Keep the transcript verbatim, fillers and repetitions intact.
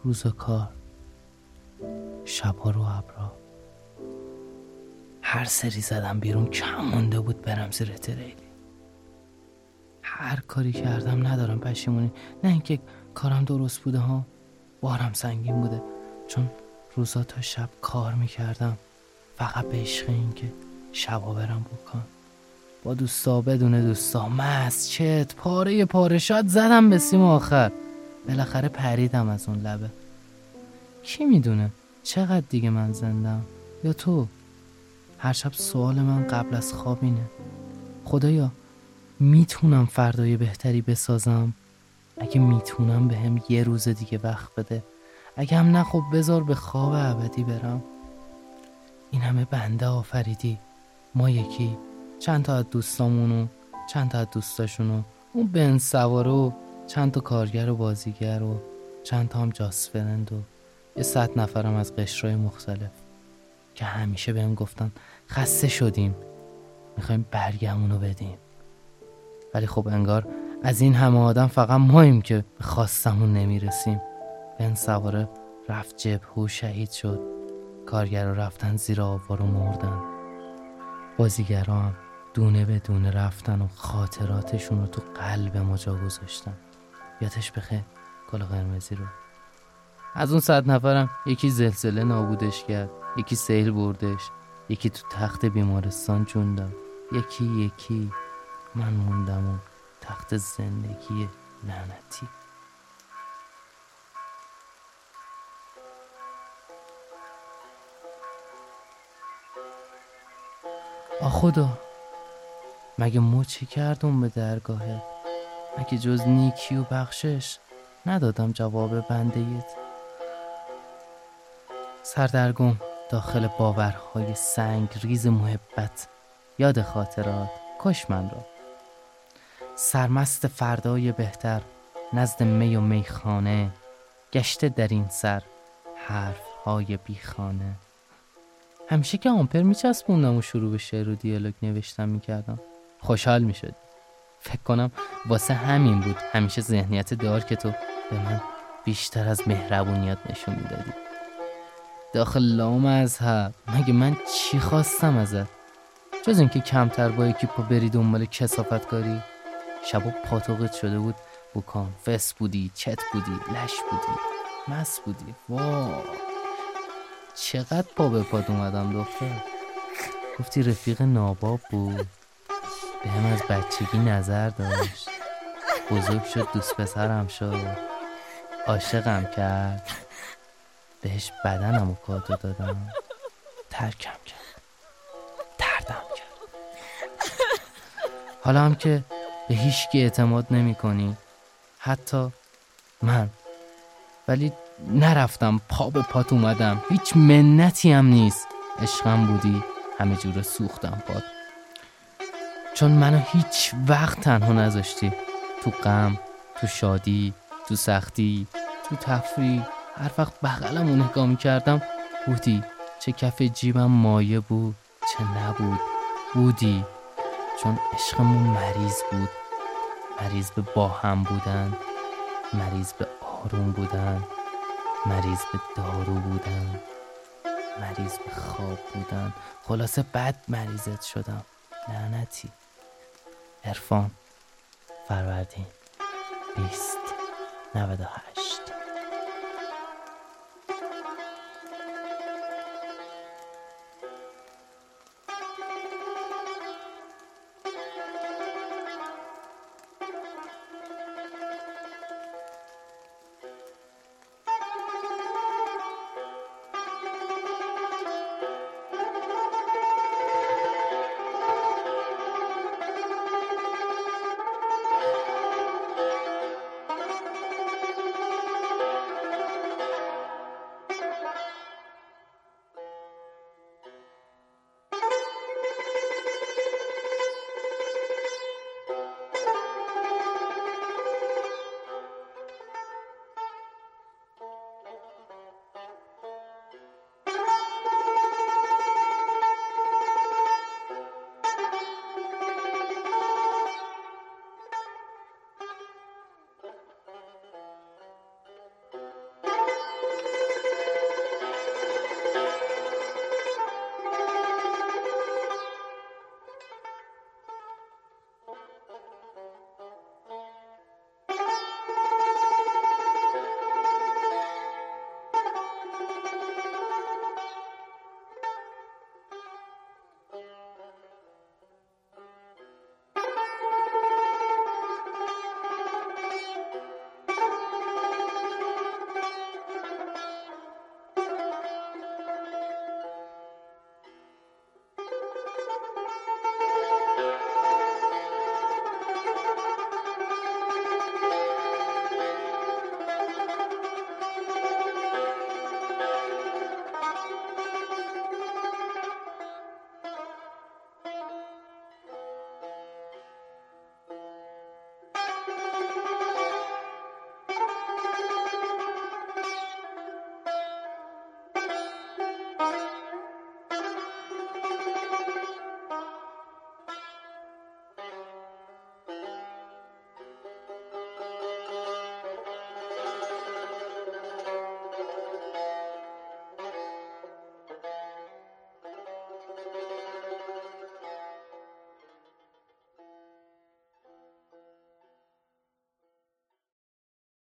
روز کار، شبا رو ابرا. هر سری زدم بیرون کم مونده بود برم زیر تریلی. هر کاری کردم ندارم پشیمونی. نه اینکه کارم درست بوده ها، بارم سنگین بوده، چون روزا تا شب کار میکردم فقط به عشق این که شبا برم بکن با دوستا بدون دوستا، مست چت پاره پاره شاد زدم به سیم آخر. بالاخره پریدم از اون لبه. کی میدونه چقدر دیگه من زندم یا تو؟ هر شب سوال من قبل از خواب اینه: خدایا میتونم فردای بهتری بسازم؟ اگه میتونم به هم یه روز دیگه وقت بده، اگه هم نه خب بذار به خواب ابدی برم. این همه بنده آفریدی، ما یکی، چند تا از دوستامونو، چند تا از دوستاشونو، اون بن سواره و چند تا کارگر و بازیگر و چند تا هم جاسفرند و یه صد نفرم از قشرهای مختلف که همیشه بهم گفتن خسته شدیم میخوایم برگمونو بدیم. ولی خب انگار از این همه آدم فقط ماییم که به خواستمون نمیرسیم. بن سواره رفت جبهه و شهید شد، کارگرها رفتن زیر آوار و مردن، بازیگرها هم دونه به دونه رفتن و خاطراتشون رو تو قلب ما جا گذاشتن. یادش بخیر کلاه قرمزی رو. از اون صد نفرم یکی زلزله نابودش کرد، یکی سیل بردش، یکی تو تخت بیمارستان جون داد، یکی یکی من موندم و تخت زندگی لعنتی. آ خدا، مگه ما چه کردم به درگاهت؟ مگه جز نیکی و بخشش ندادم جواب بندهیت؟ سردرگم داخل باورهای سنگ ریز محبت، یاد خاطرات کش من را. سرمست فردای بهتر نزد می و میخانه، گشته در این سر حرفهای بیخانه. همیشه که آمپر میچسبوندم و شروع به شعر و دیالوگ نوشتم میکردم خوشحال میشد. فکر کنم واسه همین بود همیشه ذهنیت دارک تو به من بیشتر از مهربونیت نشون میدادی. داخل لامذهب مگه من چی خواستم ازت جز اینکه کمتر با یکی پا بری دنبال کثافت کاری؟ شبا پاتوقت شده بود بکن، فس بودی، چت بودی، لش بودی، مس بودی. واه چقدر پا به پات اومدم دختر. گفتی رفیق ناباب بود، به هم از بچگی نظر داشت، بزرگ شد دوست پسرم شد، عاشقم کرد، بهش بدنم و کادو دادم، ترکم کرد، دردم کرد. حالا هم که به هیچ کی اعتماد نمی کنی، حتی من، ولی نرفتم پا به پات اومدم، هیچ منتی هم نیست. عشقم بودی همه جور سوختم پات، چون منو هیچ وقت تنها نذاشتی. تو غم، تو شادی، تو سختی، تو تفریح، هر وقت بغلمو نگاه میکردم بودی. چه کف جیبم مایه بود چه نبود بودی. چون عشقمون مریض بود، مریض به با هم بودن، مریض به آروم بودن، مریض به دارو بودن، مریض به خواب بودن. خلاصه بد مریضت شدم لعنتی. عرفان، فروردین بیست نود و هشت.